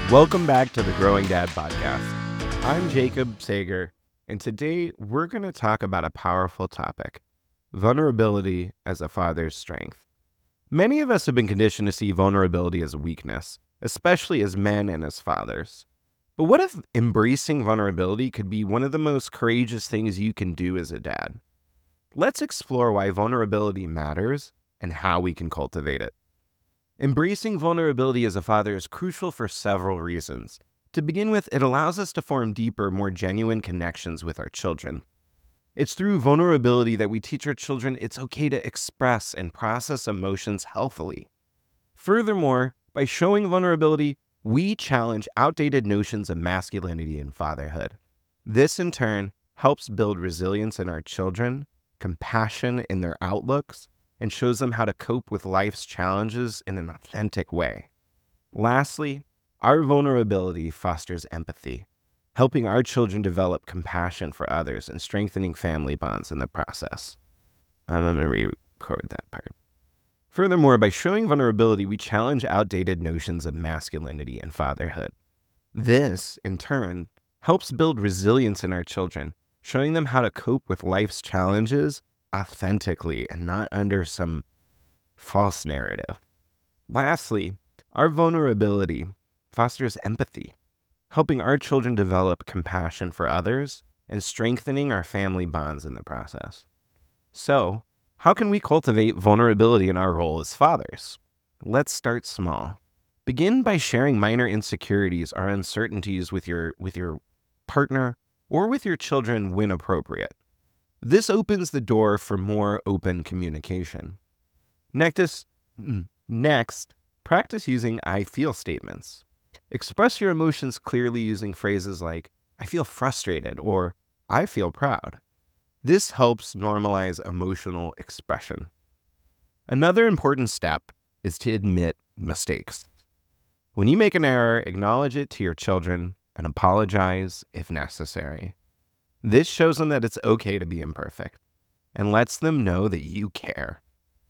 Welcome back to the Growing Dad Podcast. I'm Jacob Sager, and today we're going to talk about a powerful topic: vulnerability as a father's strength. Many of us have been conditioned to see vulnerability as a weakness, especially as men and as fathers. But what if embracing vulnerability could be one of the most courageous things you can do as a dad? Let's explore why vulnerability matters and how we can cultivate it. Embracing vulnerability as a father is crucial for several reasons. To begin with, it allows us to form deeper, more genuine connections with our children. It's through vulnerability that we teach our children it's okay to express and process emotions healthily. Furthermore, by showing vulnerability, we challenge outdated notions of masculinity and fatherhood. This, in turn, helps build resilience in our children, compassion in their outlooks, and shows them how to cope with life's challenges in an authentic way. Lastly, our vulnerability fosters empathy, helping our children develop compassion for others and strengthening family bonds in the process. I'm going to re-record that part. Furthermore, by showing vulnerability, we challenge outdated notions of masculinity and fatherhood. This, in turn, helps build resilience in our children, showing them how to cope with life's challenges authentically and not under some false narrative. Lastly, our vulnerability fosters empathy, helping our children develop compassion for others and strengthening our family bonds in the process. So, how can we cultivate vulnerability in our role as fathers? Let's start small. Begin by sharing minor insecurities or uncertainties with your partner or with your children when appropriate. This opens the door for more open communication. Next, practice using I feel statements. Express your emotions clearly using phrases like, I feel frustrated or I feel proud. This helps normalize emotional expression. Another important step is to admit mistakes. When you make an error, acknowledge it to your children and apologize if necessary. This shows them that it's okay to be imperfect and lets them know that you care.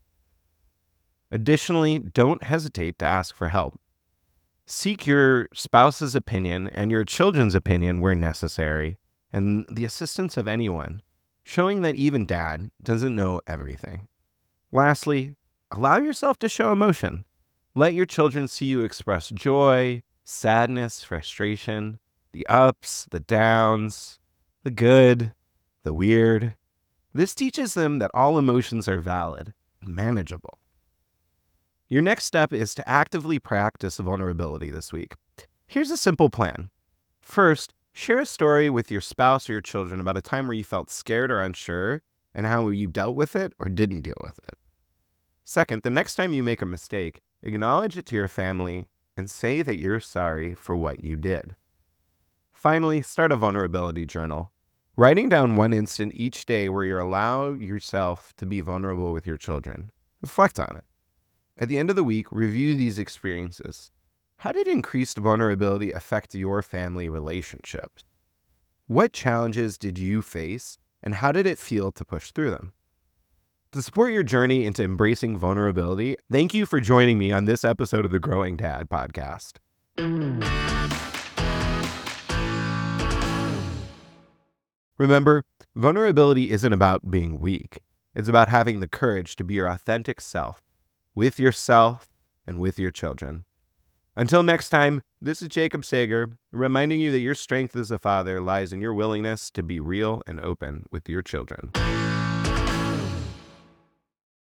Additionally, don't hesitate to ask for help. Seek your spouse's opinion and your children's opinion where necessary, and the assistance of anyone, showing that even dad doesn't know everything. Lastly, allow yourself to show emotion. Let your children see you express joy, sadness, frustration, the ups, the downs, the good, the weird. This teaches them that all emotions are valid and manageable. Your next step is to actively practice vulnerability this week. Here's a simple plan. First, share a story with your spouse or your children about a time where you felt scared or unsure and how you dealt with it or didn't deal with it. Second, the next time you make a mistake, acknowledge it to your family and say that you're sorry for what you did. Finally, start a vulnerability journal. Writing down one instant each day where you allow yourself to be vulnerable with your children. Reflect on it. At the end of the week, review these experiences. How did increased vulnerability affect your family relationships? What challenges did you face, and how did it feel to push through them? To support your journey into embracing vulnerability, thank you for joining me on this episode of the Growing Dad Podcast. Remember, vulnerability isn't about being weak. It's about having the courage to be your authentic self, with yourself and with your children. Until next time, this is Jacob Sager, reminding you that your strength as a father lies in your willingness to be real and open with your children.